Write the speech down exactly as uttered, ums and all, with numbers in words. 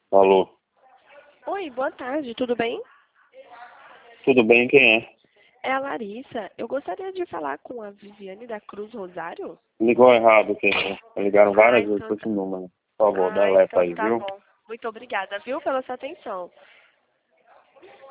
Alô, Oi, boa tarde, tudo bem? tudo bem? Quem é? É a Larissa. Eu gostaria de falar com a Viviane da Cruz Rosário. Ligou errado aqui. Né? Ligaram Ah, várias vezes então com esse tá. número. Por favor, Ah, deleta então aí, tá viu? bom. Muito obrigada, viu, pela sua atenção.